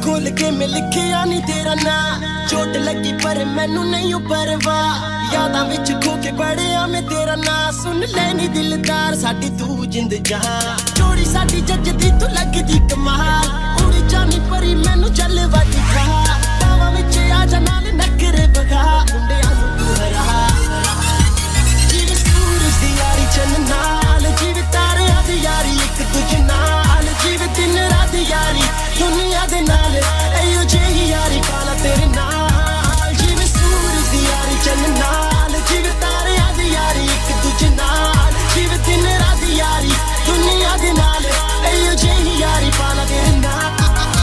खोल के मैं लिखिया नहीं तेरा ना चोट लगी पर मैनू नहीं परवाह यादां विच खो के पढ़िया मैं तेरा ना सुन लेनी दिलदार साडी तू जिंद जहां जोड़ी साडी जजदी तू लगदी कमाल उड़ी जानी परी मैनू चल वादी खा बावां विच आ जा नाल नखरे बगा मुंडियां नू तू हरा जिवे सूरज दी यारी चन्न नाल जिवे तारियां दी यारी एक दूजे नाल जिवे दिन रात यारी दुनिया दे नाल एयो जेही यारी पाला तेरे नाल जिवे सूरज दी यारी चन्न नाल जिवे तारियां दी यारी एक दूजे नाल जिवे दिन रात यारी दुनिया दे नाल एयो जेही यारी पाला तेरे नाल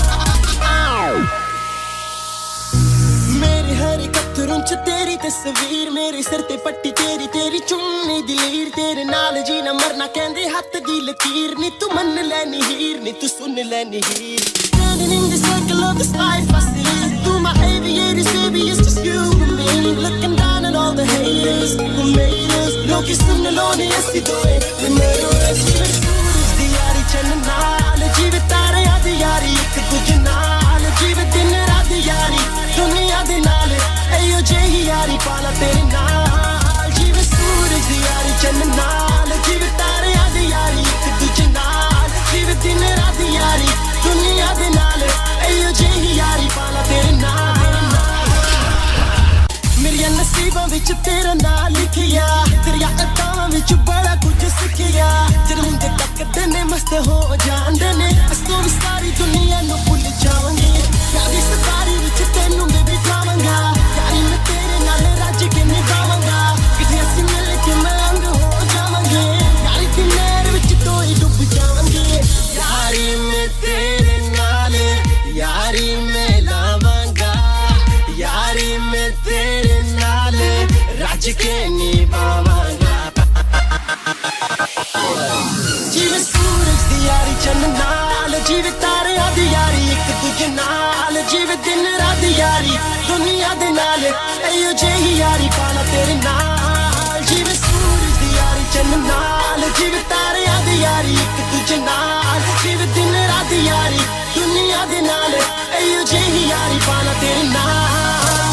मेरे हर कतरों च तेरी तस्वीर मेरे सिर ते पट्टी तेरी तेरी चुन्नी दी लीर तेरे नाल जीना मरना कहंदे हत्थ दी लकीर नी तू मन लैनी हीर नी तू सुन लैनी हीर standing in the circle of this life I see through my aviators baby it's just you and me looking down at all the haters who made us लोग सुन लो नी ऐसी दोए we made us जिवे सूरज दी यारी चन्न नाल जिवे तारियां दी यारी एक दूजे नाल जिवे दिन रात यारी दुनिया दे नाल एयो जेही यारी पाला तेरे नाल जिवे सूरज दी यारी चन्न नाल जिवे तारियां दी यारी एक दूजे नाल जिवे दिन रात यारी दुनिया दे नाल एयो जेही यारी पाला तेरे नाल मेरिया नसीबां विच तेरा नाम लिखिया तेरिया अदावां विच बड़ा कुछ सिखिया जद हुंदे तक तेने मस्त हो जांदे ने अस तो भी सारी दुनिया नू भुल जावांगे यारी सतारी विच तेनू मैं बिठावांगा यारी मैं तेरे नाल रज के निभावांगा किते असीं मिल के मलंग हो जावांगे यारी दी नहर विच तो ही डुब जावांगे यारी मैं तेरे नाल यारी मैं लावांगा यारी मैं तेरे नाल रज के निभावांगा जिवे सूरज दी यारी चन्न नाल जिवे तारियां दी यारी एक दूजे नाल जिवे दिन रात यारी दुनिया दे नाल एयो जेही यारी पाला तेरे नाल जिवे सूरज दी यारी चन्न नाल जिवे तारियां दी यारी एक दूजे नाल जिवे दिन रात यारी दुनिया दे नाल एयो जेही यारी पाला तेरे नाल